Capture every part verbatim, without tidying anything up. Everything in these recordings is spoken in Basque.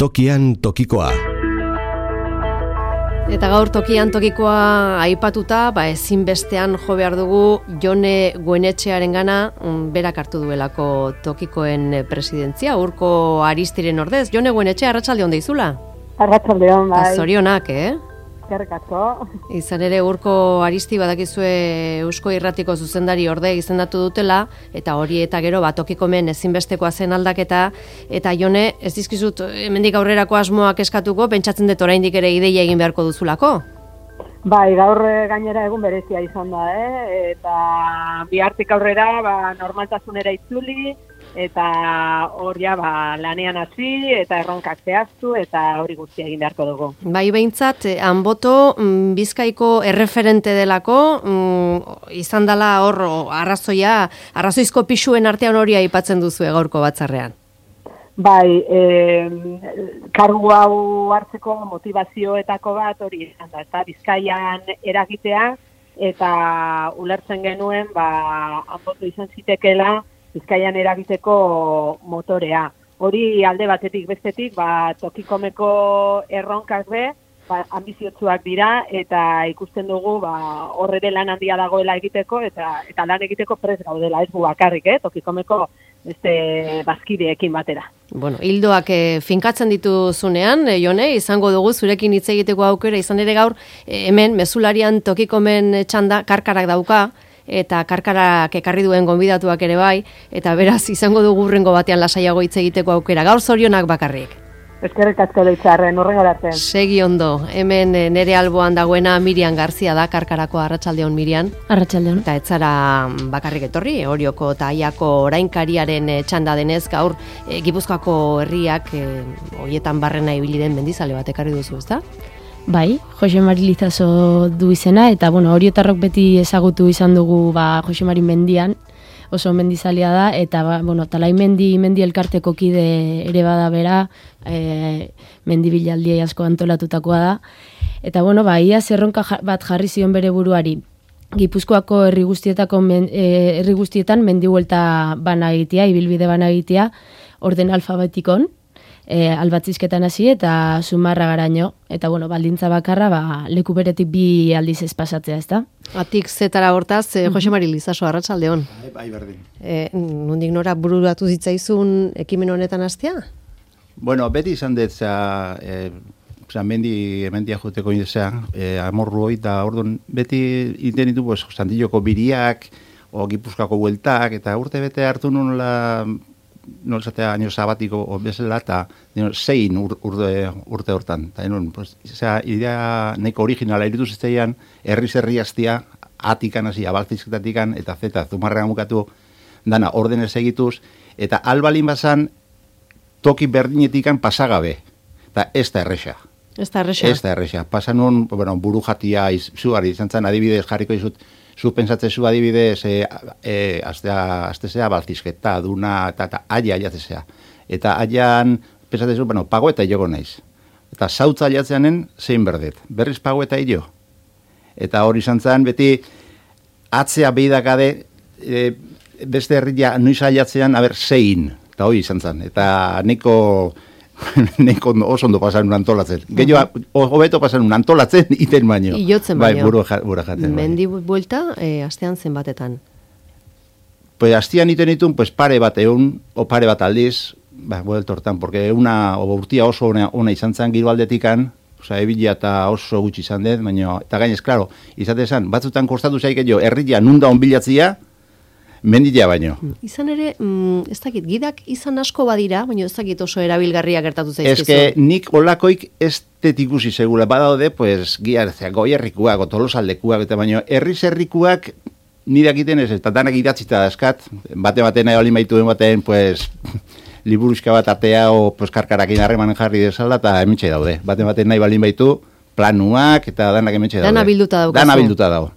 Tokian tokikoa. Eta gaur tokian tokikoa aipatuta, ba ezinbestean jo behar dugu Jone Goenetxearengana berak hartu duelako tokikoen presidentzia, Urko Aristiren ordez. Jone Goenetxea, arratsalde on deizula? Arratsalde on, bai. Zorionak, eh? Eskerrik asko. Izan ere Urko Aristi badakizue Eusko Irratiko zuzendari orde izendatu dutela, eta hori eta gero bat tokikomen ezinbestekoa zen aldaketa, eta Jone, ez dizkizut hemendik aurrerako asmoak eskatuko, pentsatzen dut oraindik ere ideia egin beharko duzulako? Bai, gaur gainera egun berezia izan da, eh? Eta bihartik aurrera ba, normaltasunera itzuli, eta hor ja ba, lanean hasi eta erronkak zehaztu eta hori guztia egin beharko dugu. Bai, behintzat, Anboto Bizkaiko erreferente delako, izan dela hor arrazoia, arrazoizko pixuen artean hori aipatzen duzu gaurko batzarrean. Bai, eh, kargu hau hartzeko motivazioetako bat hori izan da, eta Bizkaian eragitea, eta ulertzen genuen ba, Anboto izan zitekela Bizkaian eragiteko motorea. Hori alde batetik bestetik, ba, tokikomeko erronkak be, ba, ambiziotsuak dira, eta ikusten dugu ba, horre lan handia dagoela egiteko, eta eta lan egiteko prest gaudela, ez gu bakarrik, eh? Tokikomeko beste bazkideekin batera. Bueno, hildoak eh, finkatzen dituzunean, eh, Jone, izango dugu zurekin hitz egiteko aukera, izan ere gaur, eh, hemen, mezularian tokikomen txanda, karkarak dauka, eta karkarak ekarri duen gonbidatuak ere bai, eta beraz izango dugu hurrengo batean lasaiago hitz egiteko aukera. Gaur zorionak bakarrik. Eskerrik asko leitzarren, hurrengo arte. Segi ondo, hemen nere alboan dagoena Mirian Garzia da, karkarako. Arratsaldeon Mirian. Arratsaldeon. Eta ez zara bakarrik etorri, Orioko eta Aiako orainkariaren txanda denez, gaur e, Gipuzkoako herriak e, horietan barrena ibili den mendizale bat ekarri duzu, ezta? Bai, Jose Mari Lizaso du izena, eta bueno, Oriotarrok beti ezagutu izan dugu ba, Jose Mari mendian, oso mendizalea da, eta ba, bueno, Talai mendi, mendi elkarteko kide ere bada bera, e, mendibilaldi asko antolatutakoa da, eta bueno, ba, ia zerronka bat jarri zion bere buruari, Gipuzkoako herri guztietako men, e, herri guztietan mendi huelta bana egitea, ibilbide bana egitea, orden alfabetikon, E, albatzizketan hasi eta Zumarra garaino, eta bueno, baldintza bakarra ba, leku beretik bi aldiz ez pasatzea, ezta? Atik zetara hortaz, eh, Jose Mari Lizaso, arratsaldeon. Bai, bai berdin. Eh, nondik nora bururatu zitzaizun ekimen honetan hastea? Bueno, beti izan dut, za, e, za mendi, mendia joteko indezea, e, amorru hori, eta orduan beti iten ditu, pues, Santilloko biriak, o Gipuzkoako bueltak, eta urte bete hartu nola, nola zatea año sabatiko o bezala, eta zein ur, urte, urte hortan. Eta non, pues, zera, idea neko originala irutu zitzaian, herri zerri hastia, atikan hasi, abaltzizketatikan, eta zeta, Zumarrean bukatu, dana ordenez egituz, eta albalin bazan, toki berdinetikan pasagabe, eta ez da erresa. Ez da erresa. Ez da erresa. Pasan nun, bueno, buru jatia izugarri izan zen, adibidez jarriko izut, zu pensatzen zu adibidez, e, e, aztea, aztezea baltizketa, duna, eta, eta aia aiatzea. Eta aian, pensatzen zu, bueno, pago eta jogo naiz. Eta zautza aiatzeanen, zein berdet. Berriz pago eta jo. Eta hori izan zen, beti, atzea behidakade, e, beste herria noiz aiatzean, aber, zein. Eta hori izan zen. Eta neko... Neko oso ondo pasan un antolatzen. Gehiago, hobeto pasan un antolatzen iten baino. Iotzen baino. Bai, buru, buru jaten. Mendi buelta, e, astean zenbatetan? Pues astean iten ditun, pues pare bat egun, o pare bat aldiz, ba, buelta hortan, porque una, o urtia oso ona, ona izan zen giro aldetikan, oza, ebila eta oso gutxi izan dut, baina, eta gainez, klaro, izate zen, batzutan kostatu zaik jo, herria nunda onbilatzia, mendila baino. Izan ere, mm, ez dakit, gidak izan asko badira, baina ez dakit oso erabilgarria gertatu zaizkizu. Ez que nik olakoik ez tetikusi segula, badaude, pues, giarzea, goierrikuak, tolosaldekuak, eta baino, herri zerrikuak nidak iten ez, eta danak idatzita dazkat, bate baten nahi balin baituen baten, pues, liburuzka bat atea, o, pues, karkarakin harreman jarri desala, eta emitxe daude. Bate baten nahi balin baitu, planuak, eta danak emitxe daude. Dana bilduta daukazu. Dana bilduta dago.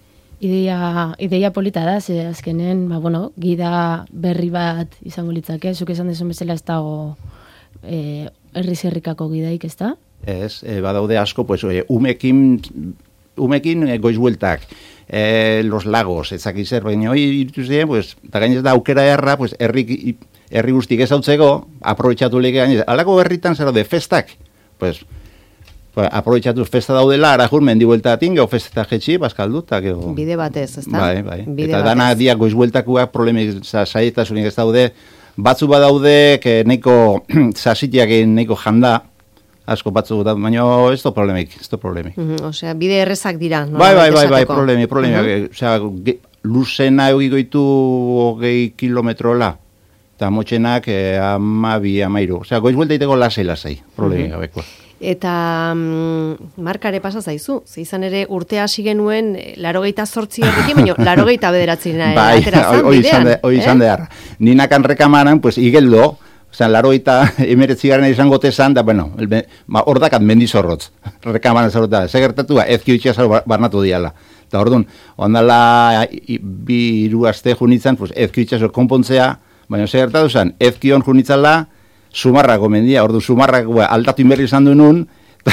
Ideia, ideia polita da, ze azkenen, ba, bueno, gida berri bat izango litzake, zuk esan dezun bezala ez dago e, herri zerrikako gidaik, ez da? Ez, e, badaude asko, pues, e, umekin, umekin e, goiz bueltak, eh, los lagos, etzaki zer, baina hori iritu ziren, pues, eta gainez da aukera erra, pues, herri, herri guztik ezautzeko, aprobetxatu lege gainez, alako herritan zer de festak, pues, pues aprobetxatu festa daudela, arajur mendi bueltatin, gau festetak jetxi, bazkaldu, eta gero... Bide batez, ez da? Bai, bai, Bide eta batez. dana diak goiz bueltakuak problemik saietasunik ez daude, batzu badaude, que neko sasitiak neko janda, asko batzu da, baina ez da problemik, ez da problemik. Uh -huh, osea, bide errezak dira. Bai, bai, bai, bai, problemi, problemi. Uh -huh. Osea, luzena egiko ditu hogei kilometrola, eta motxenak eh, amabi, amairu. Osea, goiz buelta iteko lasai-lasai, problemi uh -huh. gabeko. Eta mm, markare pasa zaizu, ze izan ere urtea hasi genuen larogeita zortzi errekin, baina larogeita bederatzina bai, atera zan bidean. Hoi izan behar. Ninakan rekamaran, pues, igeldo, Osa, laroita emeretzigarren izango tezan, da, bueno, hor dakat mendizorrotz, rekamaran zarota, segertatua, ezki itxasar barnatu diala. Eta hor dun, ondala bi iru aste junitzen, pues, ezki itxasar konpontzea, baina segertatu zen, ezki hon junitzala, sumarrako mendia, hor du, sumarrako aldatu inberri izan du nun,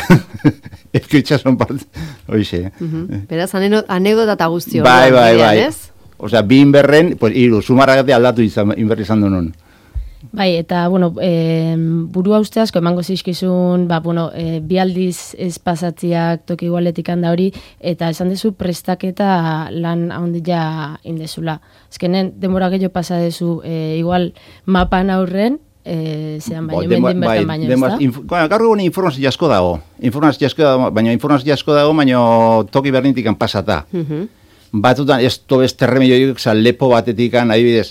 ezki itxasar part, hoize. Beraz, anekdota eta guztio. Bai, bai, bai. Osa, bi inberren, pues, iru, sumarrako aldatu inberri izan du nun. Bai, eta, bueno, e, burua uste asko emango zizkizun, ba, bueno, e, bi aldiz ez pasatziak toki igualetik handa hori, eta esan dezu prestaketa lan handia indezula. Ezkenen, denbora gehiago pasa dezu, e, igual mapan aurren, e, zean baino, bo, mendin bertan baino, ez da? Inf gaur egun informazio asko dago, informazio asko dago, baina informazio asko dago, baina toki berdintikan pasata. Uh -huh. Batutan, ez tobez terremioik, lepo batetikan, adibidez,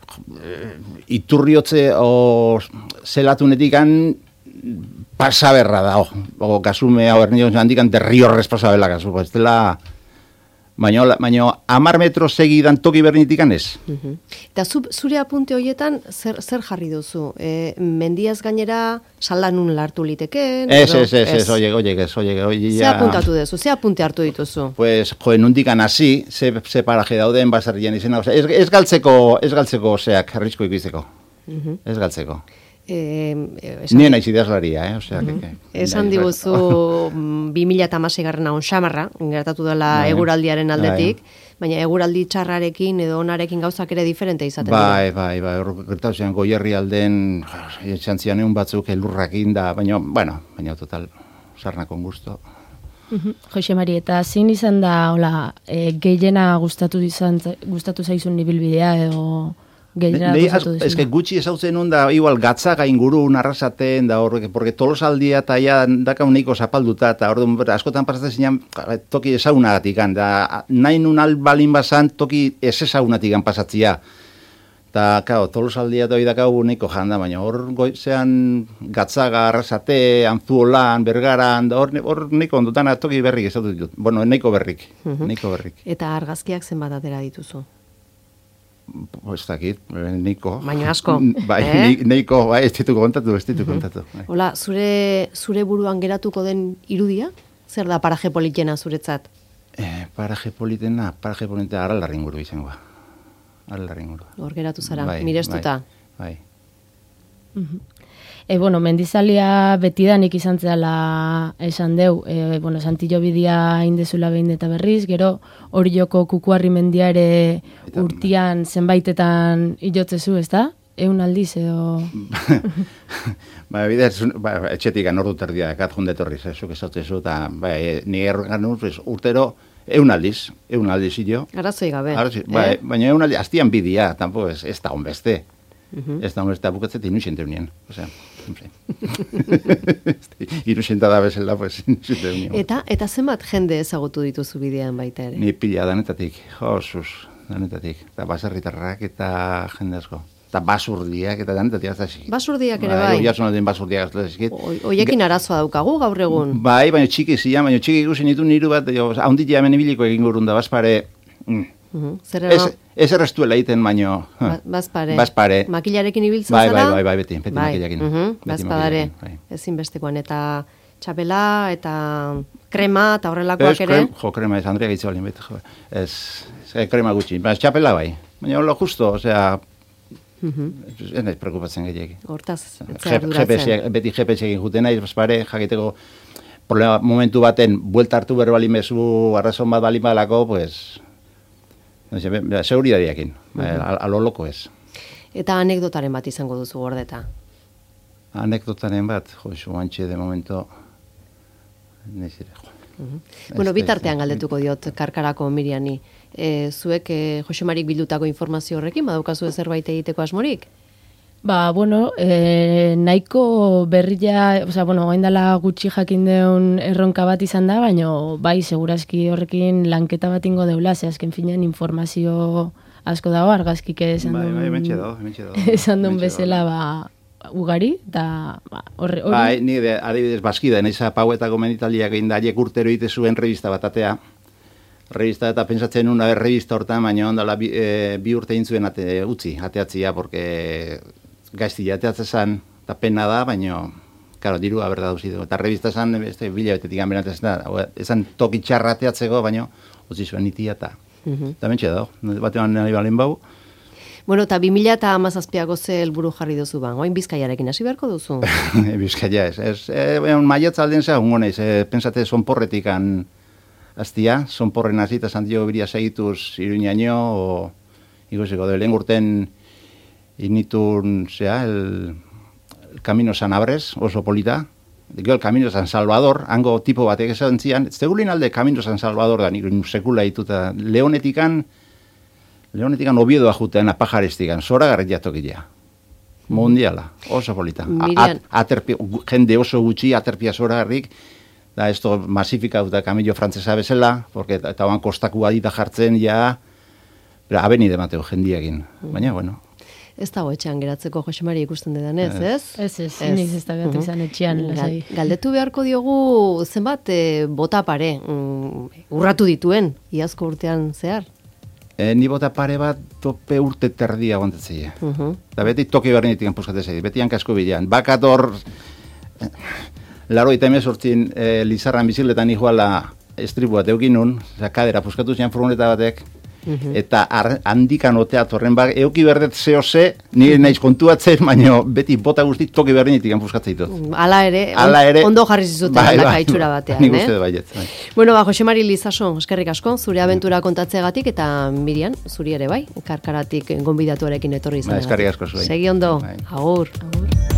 iturriotze o zelatunetikan pasaberra da, o, o kasume hau ernion handikan derriorrez pasabela kasu, ez dela, baina, baina amar metro segidan toki bernitikan ez. Uh -huh. Eta zu, zure apunte horietan, zer, zer jarri duzu? E, mendiaz gainera saldanun lartu liteken? Ez, ez, ez, ez, oiek, oiek, ez, oiek, oiek. Ze apuntatu duzu, ze apunte hartu dituzu? Pues, joe, nundikan hasi, ze, ze paraje dauden, basarrian izena, o sea, ez, ez galtzeko, ez galtzeko, zeak, arrisko ikuizeko. Uh -huh. Ez galtzeko. Eh, Nien naiz idazlaria, eh? Osea, uh -huh. que, esan diguzu bi mila hamasei garrena onxamarra, gertatu dela bai, eguraldiaren aldetik, bai. Baina eguraldi txarrarekin edo onarekin gauzak ere diferente izaten dira. Bai, bai, bai, hor gertauzean goierri alden, etxantzian egun batzuk elurrakin da, baina, bueno, baina total, sarnakon gusto. Uh -huh. Jose Mari, eta zein izan da, hola, e, gehiena gustatu izan, gustatu zaizun ibilbidea edo... Ez que gutxi ezautzen nun da, igual, gatzaga inguru narrazaten, da horrek, porque tolosaldia eta ja daka uniko zapalduta, eta hor askotan pasatzen zinean toki ezagunagatik, da nahi nun albalin bazan toki ez ezagunatik pasatzia. Eta, kao, tolosaldia eta hori dakau uniko janda, baina hor goizean gatzaga, arrasate, anzuolan, bergaran, da hor, hor niko ondutan toki berrik ezautu ditut. Bueno, niko berrik, uh -huh. niko berrik. Eta argazkiak zenbat atera dituzu? Ez dakit, niko. Baina asko. Bai, eh? Niko, bai, ez ditu kontatu, ez ditu kontatu. Bai. Hola, zure, zure buruan geratuko den irudia? Zer da paraje politena zuretzat? Eh, paraje politena, paraje politena, araldarri inguru izangoa. Araldarri inguru. Hor geratu zara, bai, mirestuta. Bai, bai. Uh-huh. E, bueno, mendizalia betidanik izan zela esan deu, e, bueno, Santillo bidia indezula behin eta berriz, gero hori joko kukuarri mendia ere urtian zenbaitetan ilotzezu, ez da? Eun aldiz edo... ba, bidez, ba, etxetik anordu terdia, ekat jundetorriz, ezuk esatzezu, eta ba, e, ni ergan pues, urtero, eun aldiz, eun aldiz jo. Arazoi gabe. Arazoi, ba, eh? Baina eun aldiz, aztian bidia, tampo, ez, ez da honbeste. Uh-huh. Ez da honbeste, bukatzet inusiente unien, osea... Irusienta da bezala, pues, eta, eta zenbat jende ezagutu dituzu bidean baita ere? Ni pila danetatik, josuz, danetatik. Eta baserritarrak eta jende asko. Eta basurdiak eta danetatik. Basurdiak ere bai? Oiartzen aldien basurdiak. Oiekin arazoa daukagu gaur egun? Bai, baina txiki zian, baina txiki ikusi nitu niru bat, haundit jamen ibiliko egin gurun da, bazpare... Mm. Uh-huh. Ez, ez errestuela egiten, baino... Ba, bazpare. Bazpare. Makilarekin ibiltzen bai, zara? Bai, bai, bai, beti, beti bai. Makilarekin. Uh-huh. Bazpadare, bai. Ezin bestekoan, eta txapela, eta krema, eta horrelakoak ere? Krem, jo, krema, ez, Andrea gaitze balin, beti, jo. Ez, ez krema gutxi, baina txapela bai. Baina lo justo, osea... Uh-huh. Ez nahiz preocupatzen gehiagin. Hortaz, etzea arduratzen. Beti G P S egin juten nahiz, bazpare, jakiteko... Problema, momentu baten, buelta hartu berbalin bezu, arrazon bat balin badalako, pues... Seguridadiakin, alo loko ez. Eta anekdotaren bat izango duzu gordeta? Anekdotaren bat, jo, zuantxe de momento, nezire, jo. Bueno, bitartean galdetuko diot Karkarako Miriani. E, zuek e, Josemarik bildutako informazio horrekin, badaukazu zerbait egiteko asmorik? Ba, bueno, e, nahiko berria, osea, bueno, oindala gutxi jakin deun erronka bat izan da, baina bai, segurazki horrekin lanketa bat ingo deula, ze azken finean informazio asko dago, argazkik esan duen, bai, bai, esan duen bezala, ba, ugari, eta ba, horre... Bai, ni de, adibidez, baskida, naiza pauetako menitaliak egin da, aiek urtero ite zuen revista bat atea, revista eta pentsatzen una revista hortan, baina ondala bi, e, bi urte egin zuen ate, utzi, ateatzia, porque gaizti ateatzen zan, eta pena da, baina, karo, dirua berda duzi dugu. Eta revista zan, este, bila betetik anberatzen da, ezan toki txarra ateatzeko, baina, utzi zuen itia, eta eta mentxe da, batean nahi balen bau. Bueno, eta bi mila eta hamazazpiako ze helburu jarri duzu ban, oain Bizkaiarekin hasi beharko duzu? Bizkaia ez, ez, e, maiatza alden zea, ungo naiz, e, pensate sonporretik an aztia, sonporren azita Santiago Biria segituz Iruñaino, o, igosiko, de lehen urten initun, zea, el, el Camino San Abres, oso polita, Gero, el Camino San Salvador, hango tipo batek esan zian, zegulin alde Camino San Salvador da, nire sekula dituta, Leonetikan, Leonetikan Oviedoa jutean, apajarestikan, zora garretiatokilea. Mundiala, oso polita. Mirian. Aterpi, jende oso gutxi, aterpia zora garrik, da esto masifika duta kamillo frantzesa bezala, porque eta oan kostakua dita jartzen, ja, abeni demateo jendiakin. Baina, bueno. Ez dago etxean geratzeko Josemari ikusten dedan ez, ez? Ez, ez, iniz ez da gatu izan etxean. Gal, galdetu beharko diogu zenbat e, bota pare, mm, urratu dituen, iazko urtean zehar? E, ni bota pare bat tope urte terdia guantatzea. Uh -huh. Da beti toki berrenetik puskatzea, beti hankasko bidean. Bakator, laro eta emezortzin e, Lizarran bizikletan iguala estribuat eukinun, kadera puskatu zian furgoneta batek, Uh-huh. Eta ar, handikan otea torren bak, euki berdet zehose, nire naiz kontuatzen, baina beti bota guztit toki berdinetik anpuskatzea ditut. Hala ere, on, ere, ondo jarri zizuten bai, bai, itxura batean. Nik uste baiet. Bai. Bueno, ba, Josemari Lizaso, eskerrik asko, zure abentura kontatzeagatik, eta Mirian, zuri ere bai, Karkaratik gonbidatuarekin etorri izan. Ba, eskerrik asko zuen. Segi ondo, bai. Agur. Agur.